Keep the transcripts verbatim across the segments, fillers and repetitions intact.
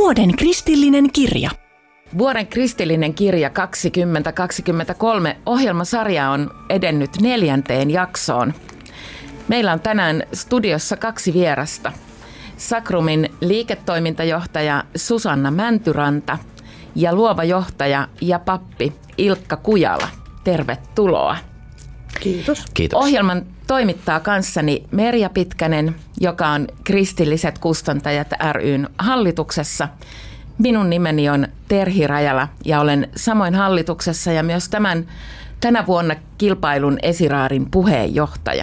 Vuoden kristillinen kirja. Vuoden kristillinen kirja kaksituhattakaksikymmentäkolme ohjelmasarja on edennyt neljänteen jaksoon. Meillä on tänään studiossa kaksi vierasta. Sakrumin liiketoimintajohtaja Susanna Mäntyranta ja luova johtaja ja pappi Ilkka Kujala. Tervetuloa. Kiitos. Kiitos. Ohjelman toimittaa kanssani Merja Pitkänen, joka on Kristilliset kustantajat ry:n hallituksessa. Minun nimeni on Terhi Rajala ja olen samoin hallituksessa ja myös tämän tänä vuonna kilpailun esiraarin puheenjohtaja.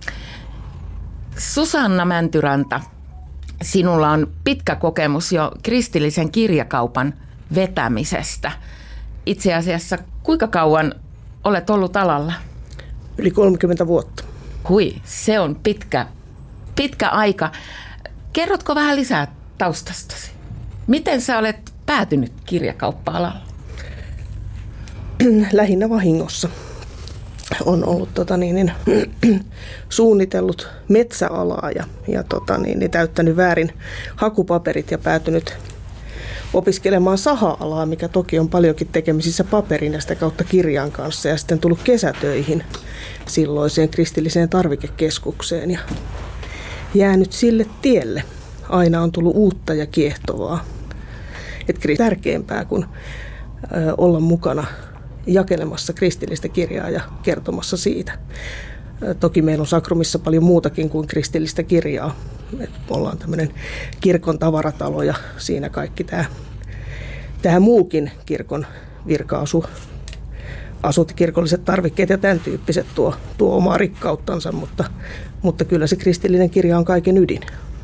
Susanna Mäntyranta, sinulla on pitkä kokemus jo kristillisen kirjakaupan vetämisestä. Itse asiassa kuinka kauan olet ollut alalla? Yli kolmekymmentä vuotta. Hui, se on pitkä, pitkä aika. Kerrotko vähän lisää taustastasi? Miten sä olet päätynyt kirjakauppa-alalle? Lähinnä vahingossa. On ollut tota niin, niin, suunnitellut metsäalaa ja, ja tota niin, niin, täyttänyt väärin hakupaperit ja päätynyt opiskelemaan saha-alaa, mikä toki on paljonkin tekemisissä paperin ja sitä kautta kirjan kanssa. Ja sitten tullut kesätöihin silloiseen kristilliseen tarvikekeskukseen ja jäänyt sille tielle. Aina on tullut uutta ja kiehtovaa. Että tärkeämpää kuin ö, olla mukana jakelemassa kristillistä kirjaa ja kertomassa siitä. Ö, toki meillä on Sakrumissa paljon muutakin kuin kristillistä kirjaa. Et ollaan tämmöinen kirkon tavaratalo ja siinä kaikki tämä tähän muukin kirkon virka-asu, asut, kirkolliset tarvikkeet ja tämän tyyppiset tuo, tuo omaa rikkauttansa, mutta, mutta kyllä se kristillinen kirja on kaiken ydin.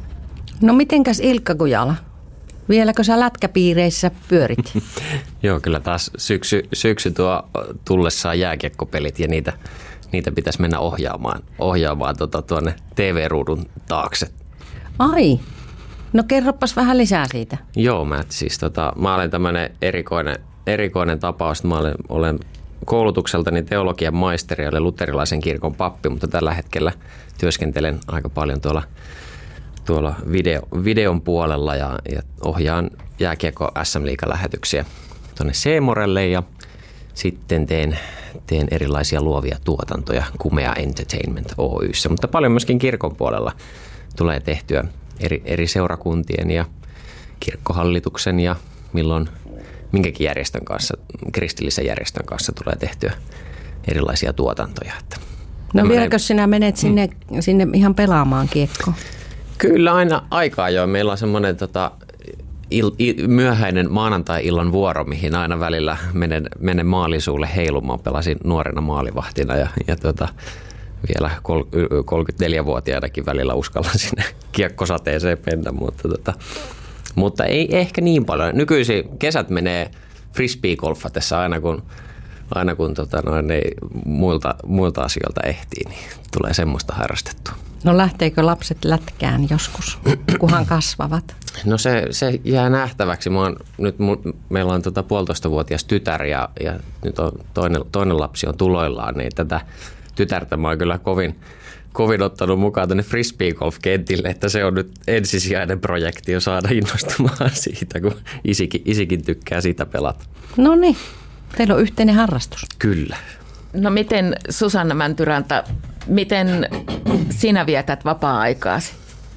No mitenkäs Ilkka Kujala? Vieläkö sä lätkäpiireissä pyörit? Joo, kyllä taas syksy, syksy tuo tullessaan jääkiekkopelit ja niitä, niitä pitäisi mennä ohjaamaan, ohjaamaan tuota, tuonne T V-ruudun taakse. Ai, no kerropas vähän lisää siitä. Joo, mä, siis, tota, mä olen tämmöinen erikoinen, erikoinen tapaus. Mä olen, olen koulutukseltani teologian maisteri ja olen luterilaisen kirkon pappi, mutta tällä hetkellä työskentelen aika paljon tuolla tuolla video, videon puolella ja, ja ohjaan jääkiekko S M-liigan lähetyksiä tuonne C-Morelle ja sitten teen, teen erilaisia luovia tuotantoja Kumea Entertainment Oy:ssä, mutta paljon myöskin kirkon puolella tulee tehtyä eri, eri seurakuntien ja kirkkohallituksen ja milloin minkäkin järjestön kanssa, kristillisen järjestön kanssa tulee tehtyä erilaisia tuotantoja. Että no vieläkö sinä menet sinne, mm. sinne ihan pelaamaan kiekkoa? Kyllä aina aikaa jo. Meillä on semmoinen tota, il, il, myöhäinen maanantai-illan vuoro, mihin aina välillä menen, menen maalisuulle heilumaan. Pelasin nuorena maalivahtina ja, ja tota, vielä kolmekymmentäneljävuotiaanakin välillä uskallan sinne kiekkosateeseen mennä, mutta, tota, mutta ei ehkä niin paljon. Nykyisin kesät menee frisbee-golfatessa aina kun, aina kun tota, noin, ei, muilta, muilta asioilta ehtii, niin tulee semmoista harrastettua. No lähteekö lapset lätkään joskus, kunhan kasvavat? No se, se jää nähtäväksi. Mä oon, nyt meillä on tota puolitoistavuotias tytär ja, ja nyt on toinen, toinen lapsi on tuloillaan, niin tätä tytärtä mä oon kyllä kovin, kovin ottanut mukaan tänne frisbee-golf-kentille, että se on nyt ensisijainen projekti jo saada innostumaan siitä, kun isikin, isikin tykkää sitä pelata. No niin, teillä on yhteinen harrastus. Kyllä. No miten Susanna Mäntyranta, miten sinä vietät vapaa-aikaasi?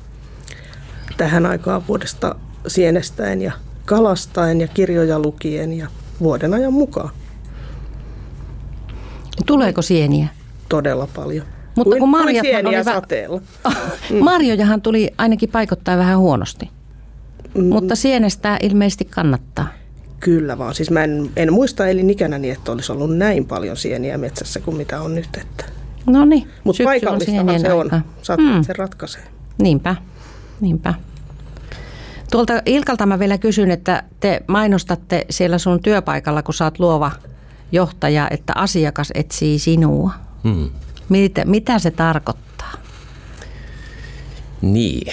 Tähän aikaan vuodesta sienestäen ja kalastaen ja kirjoja lukien ja vuoden ajan mukaan. Tuleeko sieniä? Todella paljon. Mutta kuin, kun marjat sieniä oli sateella. Mm. Marjojahan tuli ainakin paikoittain vähän huonosti, mm. mutta sienestää ilmeisesti kannattaa. Kyllä vaan. Siis mä en, en muista elinikänäni, että olisi ollut näin paljon sieniä metsässä kuin mitä on nyt. Että. No niin. Mutta paikallistahan se on. Saattaa mm. se ratkaisee. Niinpä. Niinpä. Tuolta Ilkalta mä vielä kysyn, että te mainostatte siellä sun työpaikalla, kun sä oot luova johtaja, että asiakas etsii sinua. Hmm. Mitä, mitä se tarkoittaa? Niin.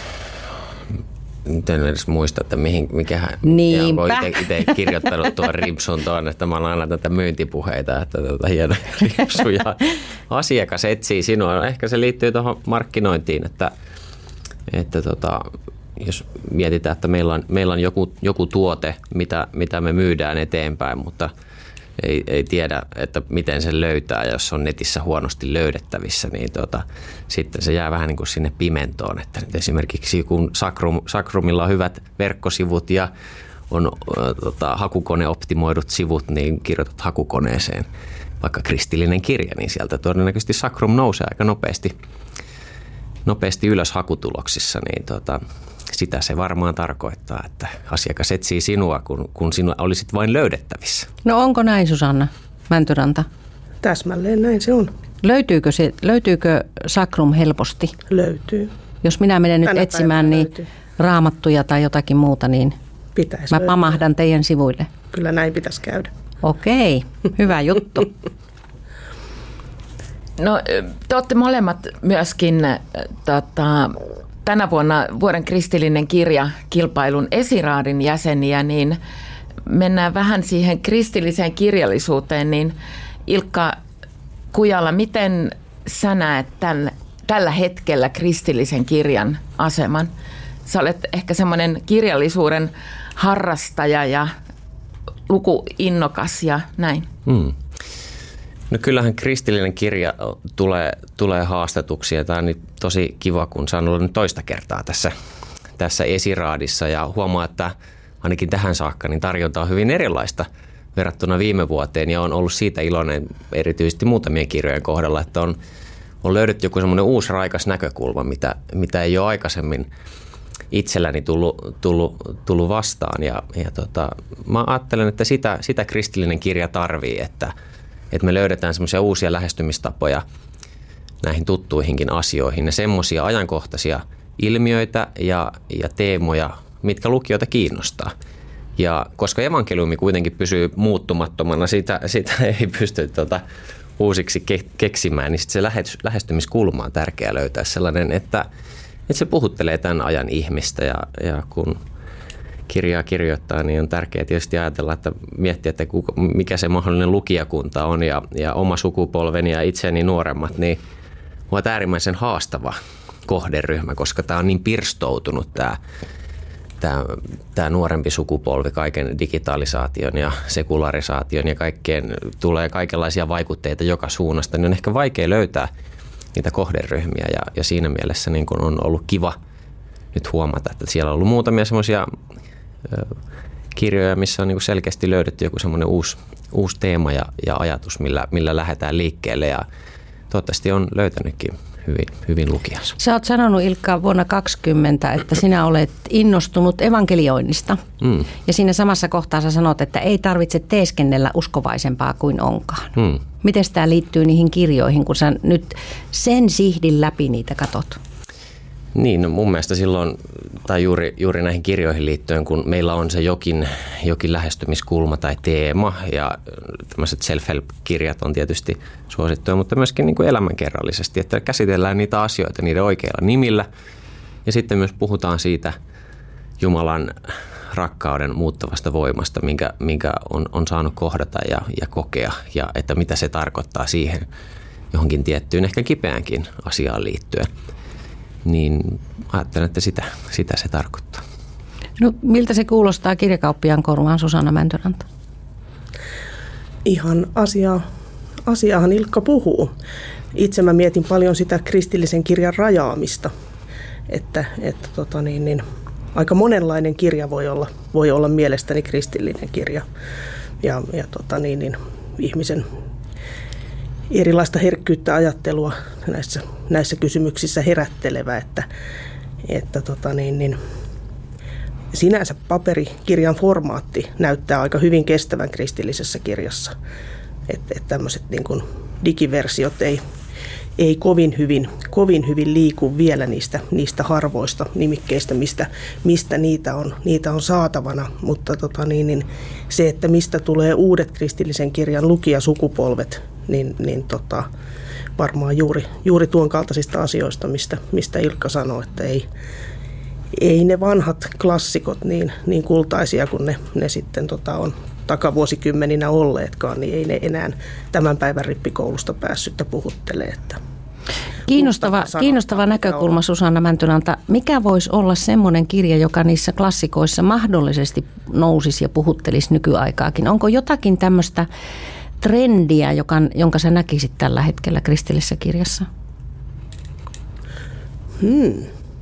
Nyt en edes muista, että mihin, mikähän, Niinpä. Itse kirjoittanut tuon ripsun tuon, että mä oon aina tätä myyntipuheita, että tuota hienoja ripsuja. Asiakas etsii sinua. Ehkä se liittyy tuohon markkinointiin, että, että tota, jos mietitään, että meillä on, meillä on joku, joku tuote, mitä, mitä me myydään eteenpäin, mutta ei, ei tiedä, että miten se löytää, jos on netissä huonosti löydettävissä, niin tota, sitten se jää vähän niin kuin sinne pimentoon. Että nyt esimerkiksi kun Sakrum, Sakrumilla on hyvät verkkosivut ja on äh, tota, hakukoneoptimoidut sivut, niin kirjoitat hakukoneeseen vaikka kristillinen kirja, niin sieltä todennäköisesti Sakrum nousee aika nopeasti, nopeasti ylös hakutuloksissa, niin tota, sitä se varmaan tarkoittaa, että asiakas etsii sinua, kun, kun sinua olisit vain löydettävissä. No onko näin, Susanna Mäntyranta? Täsmälleen näin se on. Löytyykö, se, löytyykö Sakrum helposti? Löytyy. Jos minä menen nyt Tänä etsimään niin löytyy. Raamattuja tai jotakin muuta, niin Pitäisi mä löytyä. pamahdan teidän sivuille. Kyllä näin pitäisi käydä. Okei, hyvä juttu. No te olette molemmat myöskin äh, tota, tänä vuonna vuoden kristillinen kirja kilpailun esiraadin jäseniä, niin mennään vähän siihen kristilliseen kirjallisuuteen, niin Ilkka Kujala, miten sä näet tämän, tällä hetkellä kristillisen kirjan aseman? Sä olet ehkä semmoinen kirjallisuuden harrastaja ja lukuinnokas ja näin. Hmm. No kyllähän kristillinen kirja tulee, tulee haastetuksi ja tämä on nyt tosi kiva, kun saan olla nyt toista kertaa tässä, tässä esiraadissa ja huomaa, että ainakin tähän saakka niin tarjonta on hyvin erilaista verrattuna viime vuoteen ja on ollut siitä iloinen erityisesti muutamien kirjojen kohdalla, että on, on löydetty joku semmoinen uusi raikas näkökulma, mitä, mitä ei ole aikaisemmin itselläni tullut, tullut, tullut vastaan ja, ja tota, mä ajattelen, että sitä, sitä kristillinen kirja tarvii, että että me löydetään semmoisia uusia lähestymistapoja näihin tuttuihinkin asioihin ja semmoisia ajankohtaisia ilmiöitä ja, ja teemoja, mitkä lukijoita kiinnostaa. Ja koska evankeliumi kuitenkin pysyy muuttumattomana, sitä, sitä ei pysty tota, uusiksi ke, keksimään, niin se lähestymiskulma on tärkeää löytää sellainen, että, että se puhuttelee tämän ajan ihmistä ja, ja kun kirjaa kirjoittaa, niin on tärkeää tietysti ajatella, että miettiä, että mikä se mahdollinen lukijakunta on ja, ja oma sukupolveni ja itseni nuoremmat, niin ovat äärimmäisen haastava kohderyhmä, koska tämä on niin pirstoutunut tämä, tämä, tämä nuorempi sukupolvi kaiken digitalisaation ja sekularisaation ja kaikkeen tulee kaikenlaisia vaikutteita joka suunnasta, niin on ehkä vaikea löytää niitä kohderyhmiä ja, ja siinä mielessä niin kun on ollut kiva nyt huomata, että siellä on ollut muutamia semmoisia kirjoja, missä on niin kuin selkeästi löydetty joku semmoinen uusi, uusi teema ja, ja ajatus, millä, millä lähdetään liikkeelle ja toivottavasti on löytänytkin hyvin, hyvin lukijansa. Sä oot sanonut, Ilkka, vuonna kaksikymmentä, että sinä olet innostunut evankelioinnista mm. ja siinä samassa kohtaa sä sanot, että ei tarvitse teeskennellä uskovaisempaa kuin onkaan. Mm. Miten tämä liittyy niihin kirjoihin, kun sä nyt sen sihdin läpi niitä katot? Niin, no mun mielestä silloin, tai juuri, juuri näihin kirjoihin liittyen, kun meillä on se jokin, jokin lähestymiskulma tai teema, ja tämmöiset self-help-kirjat on tietysti suosittuja, mutta myöskin niin kuin elämänkerrallisesti, että käsitellään niitä asioita niiden oikeilla nimillä, ja sitten myös puhutaan siitä Jumalan rakkauden muuttavasta voimasta, minkä, minkä on, on saanut kohdata ja, ja kokea, ja että mitä se tarkoittaa siihen johonkin tiettyyn, ehkä kipeänkin asiaan liittyen. Niin ajattelen, että sitä, sitä se tarkoittaa. No miltä se kuulostaa kirjakauppiaan korvaan, Susanna Mäntyranta? Ihan asiaa, asiaahan Ilkka puhuu. Itse mä mietin paljon sitä kristillisen kirjan rajaamista, että, että tota niin, niin, aika monenlainen kirja voi olla, voi olla mielestäni kristillinen kirja ja, ja tota niin, niin, ihmisen erilaista herkkyyttä ajattelua näissä, näissä kysymyksissä herättelevä, että, että tota niin, niin, sinänsä paperikirjan formaatti näyttää aika hyvin kestävän kristillisessä kirjassa. Että et tämmöiset niin kuin digiversiot ei, ei kovin, hyvin, kovin hyvin liiku vielä niistä, niistä harvoista nimikkeistä, mistä, mistä niitä, on, niitä on saatavana. Mutta tota niin, niin, se, että mistä tulee uudet kristillisen kirjan lukijasukupolvet, niin, niin tota, varmaan juuri, juuri tuon kaltaisista asioista, mistä, mistä Ilkka sanoi, että ei, ei ne vanhat klassikot niin, niin kultaisia kuin ne, ne sitten tota on Kiinnostava, kiinnostava näkökulma, Susanna Mäntylanta. Mikä voisi olla semmoinen kirja, joka niissä klassikoissa mahdollisesti nousisi ja puhuttelisi nykyaikaakin? Onko jotakin tämmöistä trendiä, joka, jonka sä näkisit tällä hetkellä kristillisessä kirjassa? Hmm.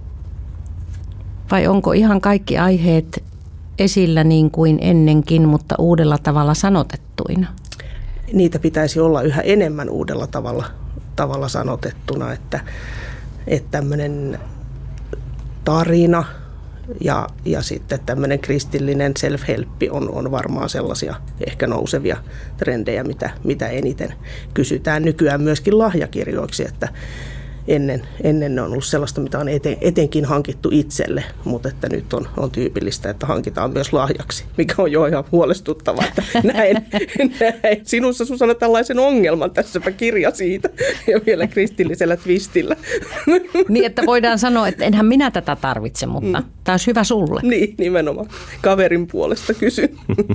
Vai onko ihan kaikki aiheet esillä niin kuin ennenkin, mutta uudella tavalla sanotettuina? Niitä pitäisi olla yhä enemmän uudella tavalla, tavalla sanotettuna, että, että tämmöinen tarina ja, ja sitten tämmöinen kristillinen self-helppi on, on varmaan sellaisia ehkä nousevia trendejä, mitä, mitä eniten kysytään nykyään myöskin lahjakirjoiksi, että Ennen, ennen ne on ollut sellaista, mitä on eten, etenkin hankittu itselle, mutta että nyt on, on tyypillistä, että hankitaan myös lahjaksi, mikä on jo ihan huolestuttavaa, että näin, näin sinussa Susanna tällaisen ongelman, tässäpä kirja siitä ja vielä kristillisellä twistillä. Niin, että voidaan sanoa, että enhän minä tätä tarvitse, mutta mm. tämä olisi hyvä sulle. Niin, nimenomaan. Kaverin puolesta kysyn.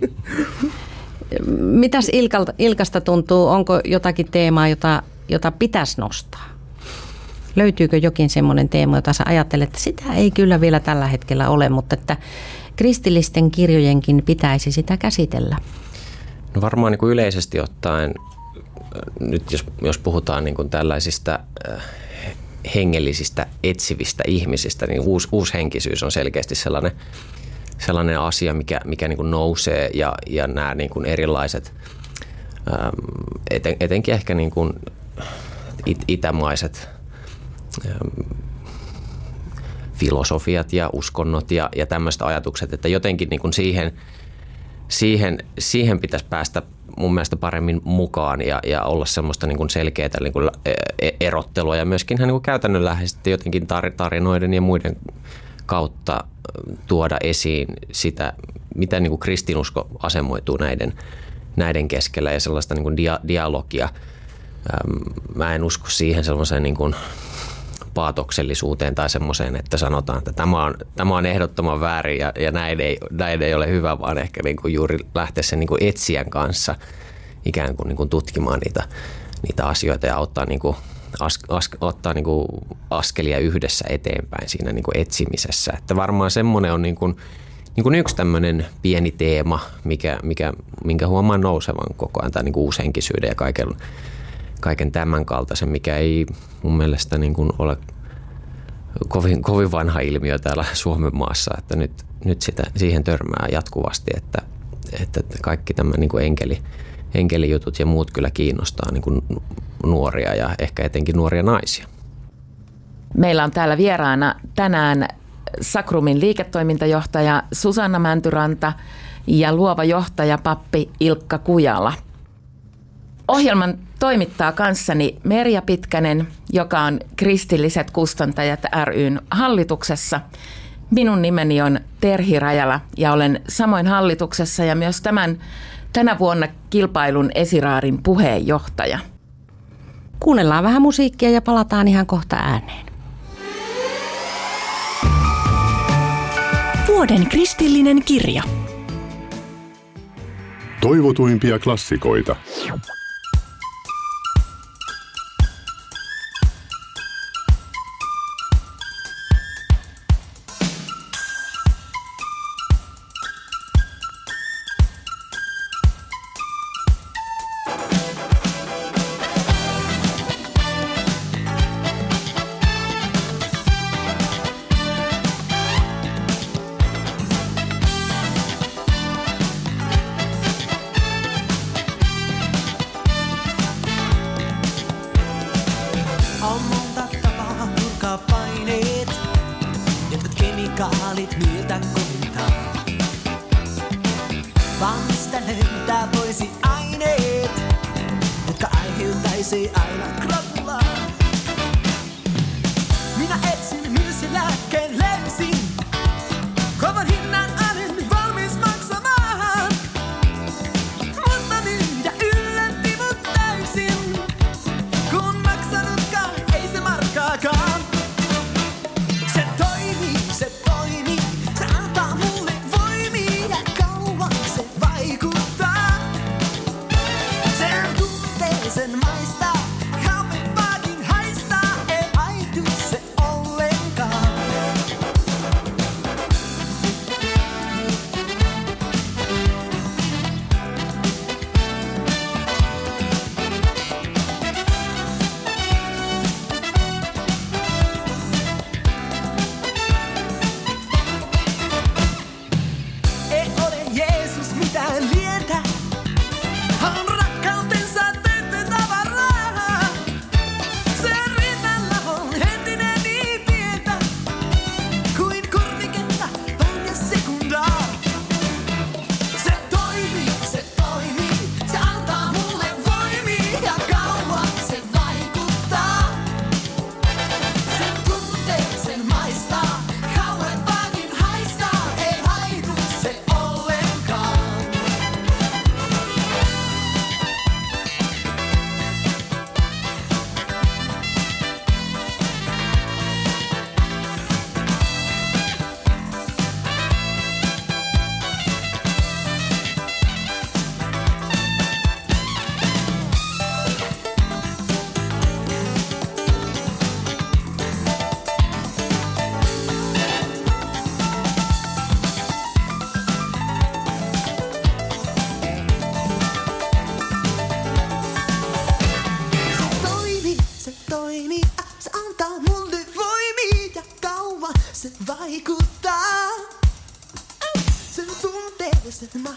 Mitäs Ilkalta, Ilkasta tuntuu, onko jotakin teemaa, jota, jota pitäisi nostaa? Löytyykö jokin semmoinen teema, jota sä ajattelet, että sitä ei kyllä vielä tällä hetkellä ole, mutta että kristillisten kirjojenkin pitäisi sitä käsitellä? No varmaan niin kuin yleisesti ottaen, nyt jos, jos puhutaan niin kuin tällaisista äh, hengellisistä etsivistä ihmisistä, niin uus, uushenkisyys on selkeästi sellainen, sellainen asia, mikä, mikä niin kuin nousee ja, ja nämä niin kuin erilaiset, ähm, eten, etenkin ehkä niin kuin it, itämaiset filosofiat ja uskonnot ja, ja tämmöiset ajatukset, että jotenkin niin kuin siihen, siihen, siihen pitäisi päästä mun mielestä paremmin mukaan ja, ja olla semmoista niin kuin selkeää niin kuin erottelua ja myöskin niin kuin käytännönläheisesti jotenkin tarinoiden ja muiden kautta tuoda esiin sitä, miten niin kuin kristinusko asemoituu näiden, näiden keskellä ja sellaista niin kuin dia, dialogia. Mä en usko siihen sellaiseen niin kuin paatoksellisuuteen tai semmoiseen, että sanotaan, että tämä on, tämä on ehdottoman väärin ja, ja näin, ei, näin ei ole hyvä, vaan ehkä niin kuin juuri lähteä sen niin kuin etsijän kanssa ikään kuin, niin kuin tutkimaan niitä, niitä asioita ja auttaa, niin kuin, as, as, ottaa niin kuin askelia yhdessä eteenpäin siinä niin kuin etsimisessä. Että varmaan semmoinen on niin kuin, niin kuin yksi tämmöinen pieni teema, mikä, mikä, minkä huomaan nousevan koko ajan, tämä niin kuin uushenkisyyden ja kaiken kaiken tämän kaltaisen, mikä ei mun mielestä niin kuin ole kovin, kovin vanha ilmiö täällä Suomen maassa, että nyt, nyt sitä, siihen törmää jatkuvasti, että, että kaikki tämä niin kuin enkeli, enkelijutut ja muut kyllä kiinnostaa niin kuin nuoria ja ehkä etenkin nuoria naisia. Meillä on täällä vieraana tänään Sakrumin liiketoimintajohtaja Susanna Mäntyranta ja luova johtaja pappi Ilkka Kujala. Ohjelman toimittaa kanssani Merja Pitkänen, joka on Kristilliset kustantajat ry:n hallituksessa. Minun nimeni on Terhi Rajala ja olen samoin hallituksessa ja myös tämän tänä vuonna kilpailun esiraarin puheenjohtaja. Kuunnellaan vähän musiikkia ja palataan ihan kohta ääneen. Vuoden kristillinen kirja. Toivotuimpia klassikoita. Sen maista, kauppipaakin haistaa,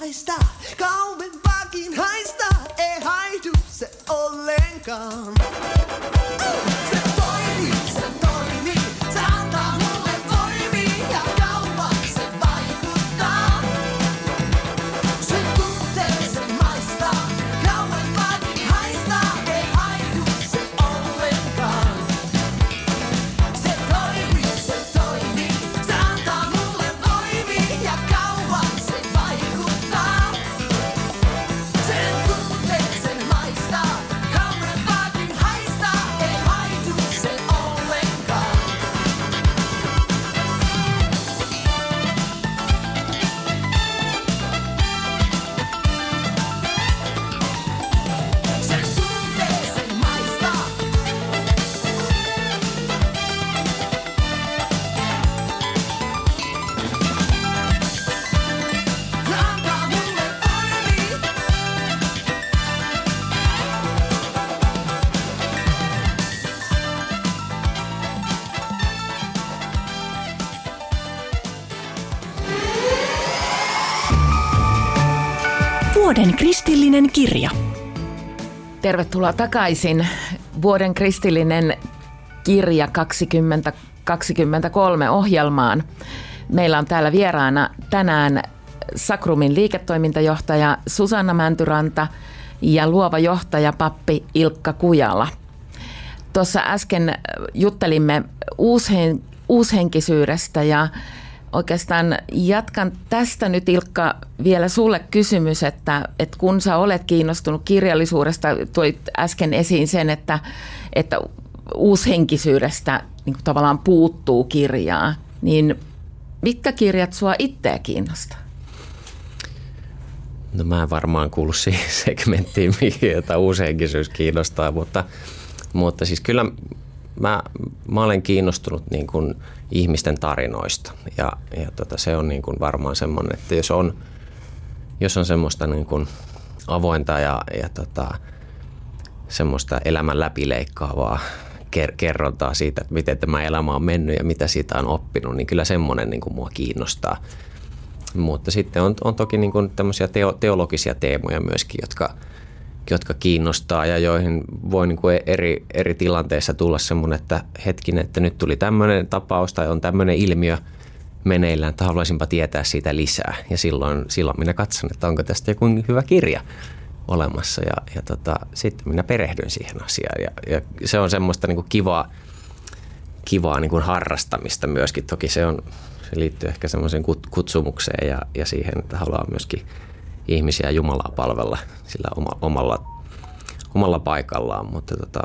maista, kauempaakin haista, ei haidu se ollenkaan. Se toimii, se toimii, se antaa mulle voimia ja kauan se vaikuttaa. Se tuntee, se maistaa, kauempaakin haista, ei haidu se ollenkaan. Se toimii, se toimii, se antaa mulle voimia ja kauan se vaikuttaa. Sen tuntee, sen maistaa, kauempaakin haista, ei haidu se ollenkaan. Sen tuntee, sen maistaa. Antaa mulle voimia. Vuoden kristillinen kirja. Tervetuloa takaisin vuoden kristillinen kirja kaksituhattakaksikymmentäkolme ohjelmaan. Meillä on täällä vieraana tänään Sakrumin liiketoimintajohtaja Susanna Mäntyranta ja luova johtaja pappi Ilkka Kujala. Tuossa äsken juttelimme uushen, uushenkisyydestä ja oikeastaan jatkan tästä nyt, Ilkka, vielä sulle kysymys, että, että kun sä olet kiinnostunut kirjallisuudesta, toit äsken esiin sen, että, että uushenkisyydestä niin kuin tavallaan puuttuu kirjaa, niin mitkä kirjat sua itseä kiinnostaa? No mä en varmaan kuulu siihen segmenttiin, jota uushenkisyys kiinnostaa, mutta, mutta siis kyllä mä, mä olen kiinnostunut niin kuin ihmisten tarinoista ja, ja tota, se on niin kuin varmaan semmoinen, että jos on, jos on semmoista niin kuin avointa ja, ja tota, semmoista elämän läpileikkaavaa ker- kerrontaa siitä, että miten tämä elämä on mennyt ja mitä siitä on oppinut, niin kyllä semmoinen niin kuin mua kiinnostaa. Mutta sitten on, on toki niin kuin tämmöisiä teo, teologisia teemoja myöskin, jotka, jotka kiinnostaa ja joihin voi niin kuin eri, eri tilanteissa tulla semmoinen, että hetkinen, että nyt tuli tämmöinen tapaus tai on tämmöinen ilmiö meneillään, että haluaisinpa tietää siitä lisää. Ja silloin, silloin minä katson, että onko tästä joku hyvä kirja olemassa ja, ja tota, sitten minä perehdyn siihen asiaan. Ja, ja se on semmoista niin kuin kivaa, kivaa niin kuin harrastamista myöskin. Toki se on... Se liittyy ehkä semmoiseen kutsumukseen ja, ja siihen, että haluaa myöskin ihmisiä Jumalaa palvella sillä oma, omalla, omalla paikallaan. Mutta, tota,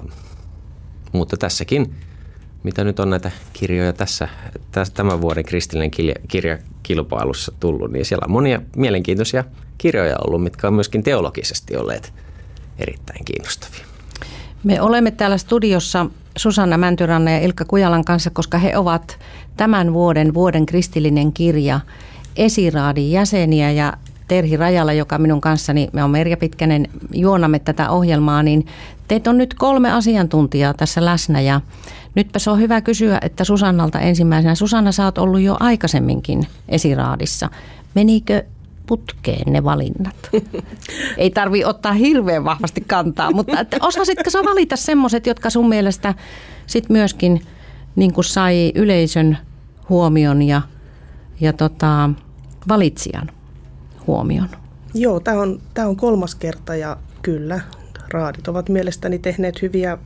mutta tässäkin, mitä nyt on näitä kirjoja tässä, tässä tämän vuoden kristillinen kirja, kirjakilpailussa tullut, niin siellä on monia mielenkiintoisia kirjoja ollut, mitkä on myöskin teologisesti olleet erittäin kiinnostavia. Me olemme täällä studiossa Susanna Mäntyrannan ja Ilkka Kujalan kanssa, koska he ovat tämän vuoden vuoden kristillinen kirja Esiraadin jäseniä ja Terhi Rajala, joka minun kanssani, me on Merja Pitkänen, juonamme tätä ohjelmaa, niin teitä on nyt kolme asiantuntijaa tässä läsnä ja nytpä se on hyvä kysyä, että Susannalta ensimmäisenä. Susanna, sä oot ollut jo aikaisemminkin Esiraadissa. Menikö putkeen ne valinnat? Ei tarvitse ottaa hirveän vahvasti kantaa, mutta että osasitko sä valita semmoiset, jotka sun mielestä sit myöskin niin kuin sai yleisön huomion ja, ja tota, valitsijan huomion? Joo, tämä on, tää on kolmas kerta ja kyllä, raadit ovat mielestäni tehneet hyviä,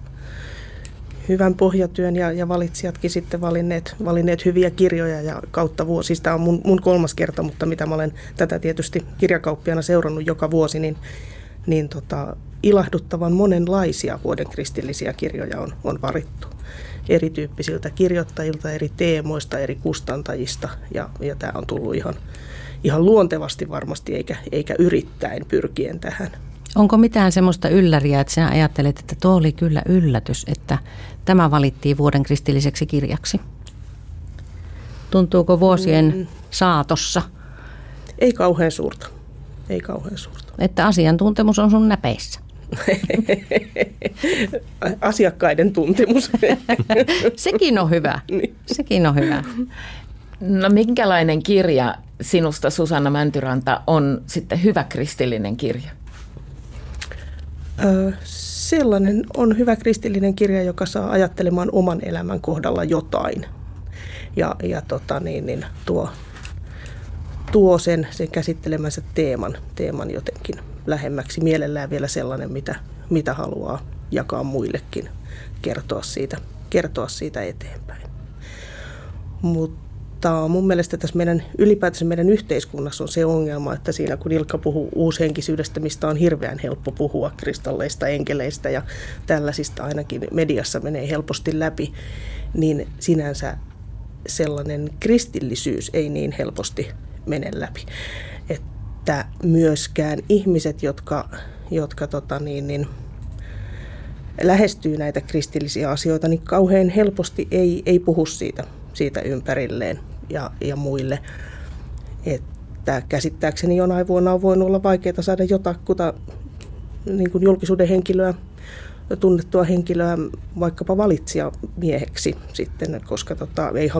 hyvän pohjatyön ja, ja valitsijatkin sitten valinneet, valinneet hyviä kirjoja ja kautta vuosi. Tämä on mun, mun kolmas kerta, mutta mitä mä olen tätä tietysti kirjakauppiana seurannut joka vuosi, niin, niin tota, ilahduttavan monenlaisia vuoden kristillisiä kirjoja on, on varittu. Erityyppisiltä kirjoittajilta, eri teemoista, eri kustantajista ja, ja tämä on tullut ihan, ihan luontevasti varmasti eikä, eikä yrittäen pyrkien tähän. Onko mitään semmoista ylläriä, että sinä ajattelet, että tuo oli kyllä yllätys, että tämä valittiin vuoden kristilliseksi kirjaksi? Tuntuuko vuosien mm. saatossa? Ei kauhean suurta. Ei kauhean suurta. Että asiantuntemus on sun näpeissä. Asiakkaiden tuntemus. Sekin on hyvä. Sekin on hyvä. No minkälainen kirja sinusta, Susanna Mäntyranta, on sitten hyvä kristillinen kirja? Ö, sellainen on hyvä kristillinen kirja, joka saa ajattelemaan oman elämän kohdalla jotain. Ja, ja tota, niin, niin, tuo, tuo sen, sen käsittelemänsä teeman, teeman jotenkin lähemmäksi. Mielellään vielä sellainen, mitä, mitä haluaa jakaa muillekin, kertoa siitä, kertoa siitä eteenpäin. Mutta mun mielestä tässä meidän, ylipäätänsä meidän yhteiskunnassa on se ongelma, että siinä kun Ilkka puhuu uushenkisyydestä, mistä on hirveän helppo puhua, kristalleista, enkeleistä ja tällaisista ainakin mediassa menee helposti läpi, niin sinänsä sellainen kristillisyys ei niin helposti mene läpi. Että myöskään ihmiset, jotka, jotka tota niin, niin, lähestyy näitä kristillisiä asioita, niin kauhean helposti ei, ei puhu siitä, siitä ympärilleen ja, ja muille. Että käsittääkseni jonain vuonna on voinut olla vaikeaa saada jotakuta niin kuin julkisuuden henkilöä, tunnettua henkilöä vaikkapa valitsijamieheksi sitten, koska tota, ei